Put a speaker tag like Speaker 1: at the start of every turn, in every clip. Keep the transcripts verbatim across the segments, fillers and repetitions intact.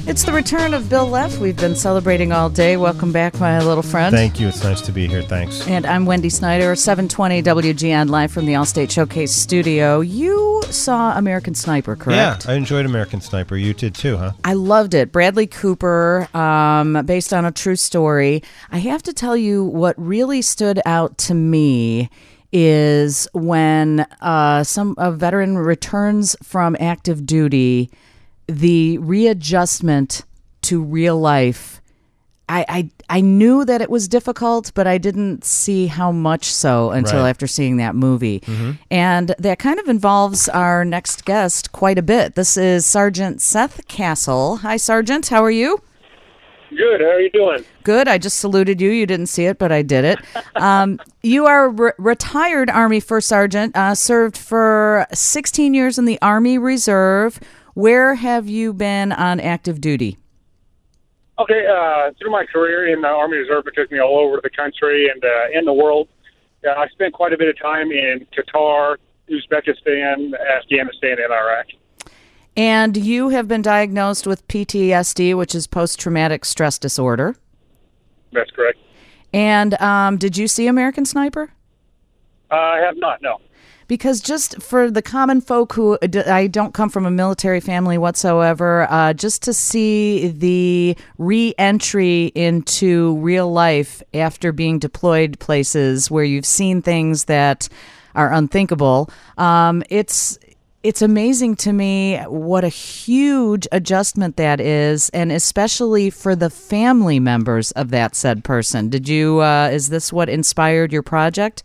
Speaker 1: It's the return of Bill Leff. We've been celebrating all day. Welcome back, my little friend.
Speaker 2: Thank you. It's nice to be here. Thanks.
Speaker 1: And I'm Wendy Snyder, seven twenty W G N, live from the Allstate Showcase studio. You saw American Sniper, correct?
Speaker 2: Yeah, I enjoyed American Sniper. You did too, huh?
Speaker 1: I loved it. Bradley Cooper, um, based on a true story. I have to tell you what really stood out to me is when uh, some a veteran returns from active duty, the readjustment to real life. I, I I knew that it was difficult, but I didn't see how much so until
Speaker 2: Right.
Speaker 1: after seeing that movie.
Speaker 2: Mm-hmm.
Speaker 1: And that kind of involves our next guest quite a bit. This is Sergeant Seth Castle. Hi, Sergeant. How are you?
Speaker 3: Good. How are you doing?
Speaker 1: Good. I just saluted you. You didn't see it, but I did it. Um, you are a re- retired Army First Sergeant, uh, served for sixteen years in the Army Reserve. Where have you been on active duty?
Speaker 3: Okay. Uh, through my career in the Army Reserve, it took me all over the country and uh, in the world. Uh, I spent quite a bit of time in Qatar, Uzbekistan, Afghanistan, and Iraq.
Speaker 1: And you have been diagnosed with P T S D, which is post-traumatic stress disorder.
Speaker 3: That's correct.
Speaker 1: And um, did you see American Sniper?
Speaker 3: Uh, I have not, no.
Speaker 1: Because just for the common folk who, I don't come from a military family whatsoever, uh, just to see the re-entry into real life after being deployed places where you've seen things that are unthinkable, um, it's it's amazing to me what a huge adjustment that is, and especially for the family members of that said person. Did you? Uh, is this what inspired your project?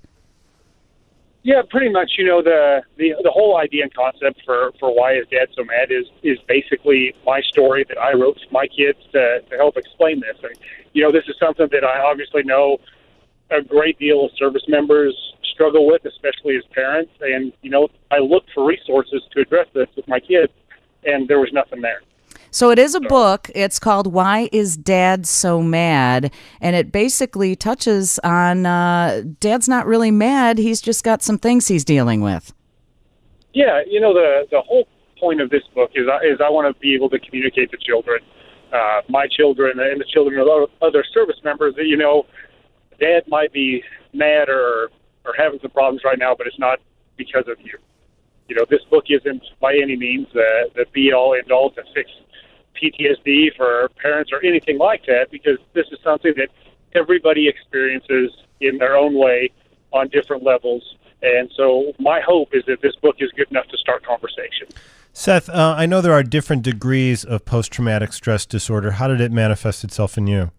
Speaker 3: Yeah, pretty much. You know, the, the the whole idea and concept for, for Why Is Dad So Mad is is basically my story that I wrote to my kids to, to help explain this. And, you know, this is something that I obviously know a great deal of service members struggle with, especially as parents. And, you know, I looked for resources to address this with my kids, and there was nothing there.
Speaker 1: So it is a book. It's called Why Is Dad So Mad? And it basically touches on uh, Dad's not really mad. He's just got some things he's dealing with.
Speaker 3: Yeah, you know, the the whole point of this book is, I- is I want to be able to communicate to children, uh, my children and the children of other service members, that, you know, Dad might be mad or, or having some problems right now, but it's not because of you. You know, this book isn't by any means the, the be-all, end-all to fix P T S D for parents or anything like that, because this is something that everybody experiences in their own way on different levels. And so my hope is that this book is good enough to start conversation.
Speaker 2: Seth, uh, I know there are different degrees of post-traumatic stress disorder. How did it manifest itself in you?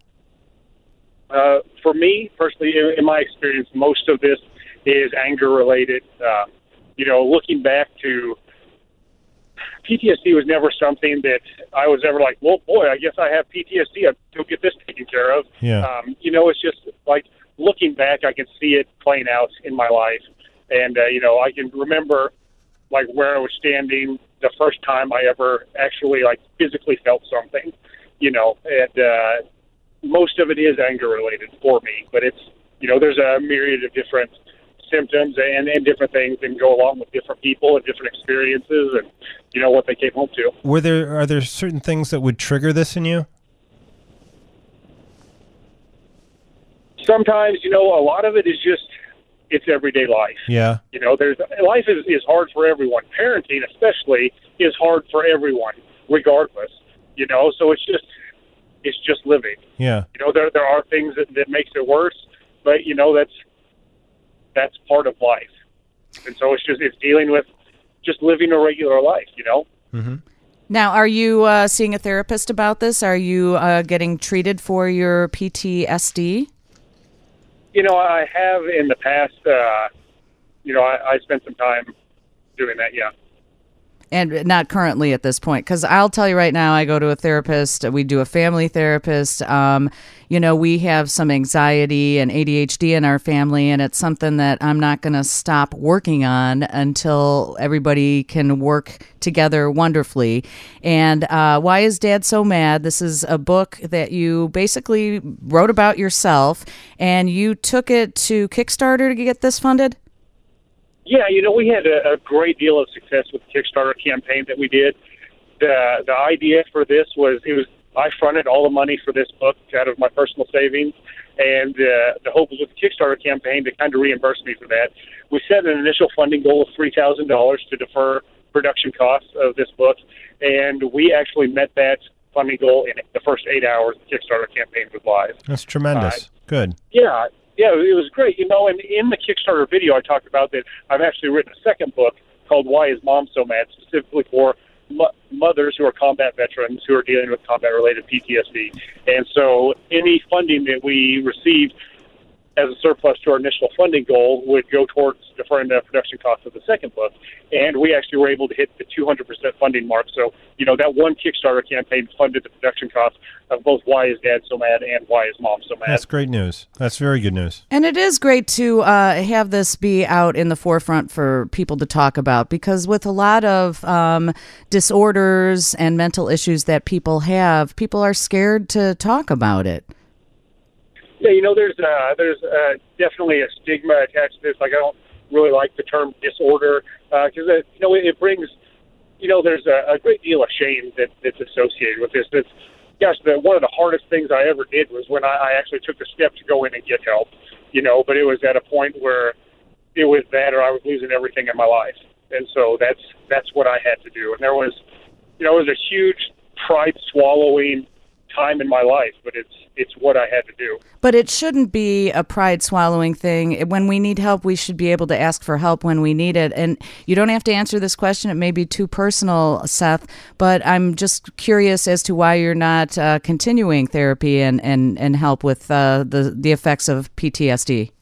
Speaker 3: Uh, for me, personally, in, in my experience, most of this is anger-related. Uh, you know, looking back to P T S D was never something that I was ever like, well, boy, I guess I have P T S D. I'll go get this taken care of.
Speaker 2: Yeah.
Speaker 3: Um, you know, it's just like looking back, I can see it playing out in my life. And, uh, you know, I can remember like where I was standing the first time I ever actually like physically felt something, you know, and uh, most of it is anger related for me. But it's, you know, there's a myriad of different symptoms and, and different things that go along with different people and different experiences and, you know, what they came home to.
Speaker 2: Were there are there certain things that would trigger this in you?
Speaker 3: Sometimes, you know, a lot of it is just, it's everyday life.
Speaker 2: Yeah.
Speaker 3: You know, there's life is, is hard for everyone. Parenting especially is hard for everyone, regardless. You know, so it's just it's just living.
Speaker 2: Yeah.
Speaker 3: You know, there there are things that, that makes it worse, but you know, that's that's part of life. And so it's just it's dealing with just living a regular life, you know?
Speaker 2: Mm-hmm.
Speaker 1: Now, are you uh, seeing a therapist about this? Are you uh, getting treated for your P T S D?
Speaker 3: You know, I have in the past, uh, you know, I, I spent some time doing that, yeah.
Speaker 1: And not currently at this point, because I'll tell you right now, I go to a therapist. We do a family therapist. Um, you know, we have some anxiety and A D H D in our family, and it's something that I'm not going to stop working on until everybody can work together wonderfully. And uh, Why Is Dad So Mad? This is a book that you basically wrote about yourself, and you took it to Kickstarter to get this funded?
Speaker 3: Yeah, you know, we had a, a great deal of success with the Kickstarter campaign that we did. the the idea for this was it was I fronted all the money for this book out of my personal savings, and uh, the hope was with the Kickstarter campaign to kind of reimburse me for that. We set an initial funding goal of three thousand dollars to defer production costs of this book, and we actually met that funding goal in the first eight hours the Kickstarter campaign was live.
Speaker 2: That's tremendous. Uh, Good.
Speaker 3: Yeah, yeah, it was great. You know, and in the Kickstarter video, I talked about that I've actually written a second book called Why Is Mom So Mad, specifically for mo- mothers who are combat veterans who are dealing with combat-related P T S D. And so any funding that we received as a surplus to our initial funding goal would go towards deferring the production costs of the second book. And we actually were able to hit the two hundred percent funding mark. So, you know, that one Kickstarter campaign funded the production costs of both Why Is Dad So Mad and Why Is Mom So Mad.
Speaker 2: That's great news. That's very good news.
Speaker 1: And it is great to uh, have this be out in the forefront for people to talk about, because with a lot of um, disorders and mental issues that people have, people are scared to talk about it.
Speaker 3: Yeah, you know, there's uh, there's uh, definitely a stigma attached to this. Like, I don't really like the term disorder because, uh, you know, it, it brings, you know, there's a, a great deal of shame that, that's associated with this. It's, gosh, the, one of the hardest things I ever did was when I, I actually took the step to go in and get help, you know, but it was at a point where it was that or I was losing everything in my life. And so that's that's what I had to do. And there was, you know, it was a huge pride-swallowing time in my life, but it's it's what I had to do.
Speaker 1: But it shouldn't be a pride-swallowing thing. When we need help, we should be able to ask for help when we need it. And you don't have to answer this question. It may be too personal, Seth, but I'm just curious as to why you're not uh, continuing therapy and, and, and help with uh, the, the effects of P T S D.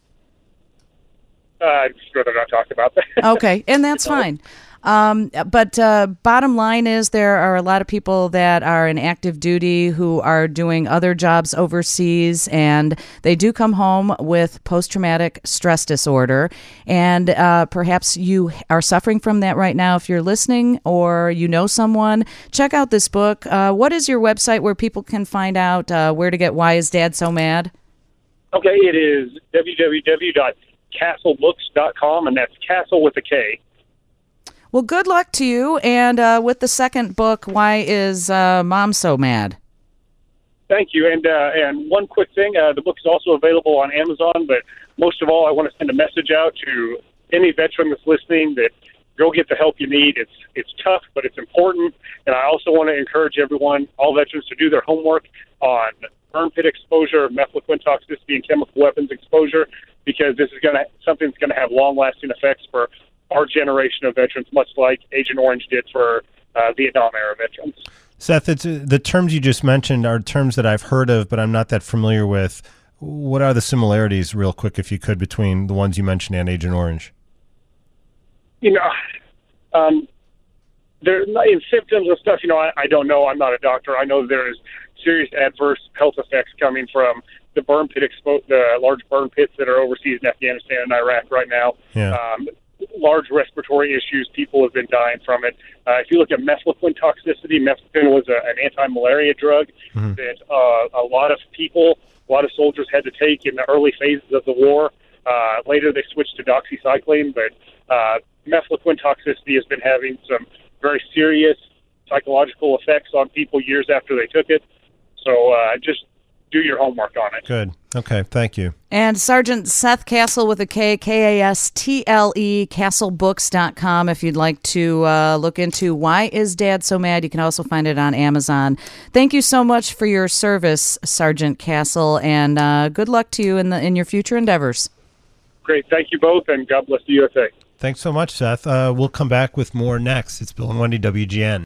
Speaker 3: Uh, I'd just rather not talk about that.
Speaker 1: Okay, and that's fine. Um, but uh, bottom line is there are a lot of people that are in active duty who are doing other jobs overseas, and they do come home with post-traumatic stress disorder. And uh, perhaps you are suffering from that right now. If you're listening or you know someone, check out this book. Uh, what is your website where people can find out uh, where to get Why Is Dad So Mad?
Speaker 3: Okay, it is w w w dot castle books dot com, and that's Castle with a K.
Speaker 1: Well, good luck to you. And uh, with the second book, Why Is uh, Mom So Mad?
Speaker 3: Thank you. And uh, and one quick thing, uh, the book is also available on Amazon, but most of all, I want to send a message out to any veteran that's listening that go get the help you need. It's it's tough, but it's important. And I also want to encourage everyone, all veterans, to do their homework on burn pit exposure, methylquin toxicity, and chemical weapons exposure, because this is going to something that's going to have long-lasting effects for our generation of veterans, much like Agent Orange did for uh, Vietnam-era veterans.
Speaker 2: Seth, it's, uh, the terms you just mentioned are terms that I've heard of, but I'm not that familiar with. What are the similarities, real quick, if you could, between the ones you mentioned and Agent Orange?
Speaker 3: You know, um, there in symptoms and stuff, you know, I, I don't know. I'm not a doctor. I know there is serious adverse health effects coming from the burn pit expo- the large burn pits that are overseas in Afghanistan and Iraq right now.
Speaker 2: Yeah.
Speaker 3: Um, large respiratory issues. People have been dying from it. Uh, if you look at methylquin toxicity, methylquin was a, an anti-malaria drug mm-hmm. that uh, a lot of people, a lot of soldiers had to take in the early phases of the war. Uh, later, they switched to doxycycline, but uh, methylquin toxicity has been having some very serious psychological effects on people years after they took it. So uh, just do your homework on it.
Speaker 2: Good. Okay, thank you.
Speaker 1: And Sergeant Seth Castle with a K, K A S T L E, castle books dot com if you'd like to uh, look into Why Is Dad So Mad. You can also find it on Amazon. Thank you so much for your service, Sergeant Castle, and uh, good luck to you in the in your future endeavors.
Speaker 3: Great. Thank you both, and God bless the U S A.
Speaker 2: Thanks so much, Seth. Uh, we'll come back with more next. It's Bill and Wendy, W G N.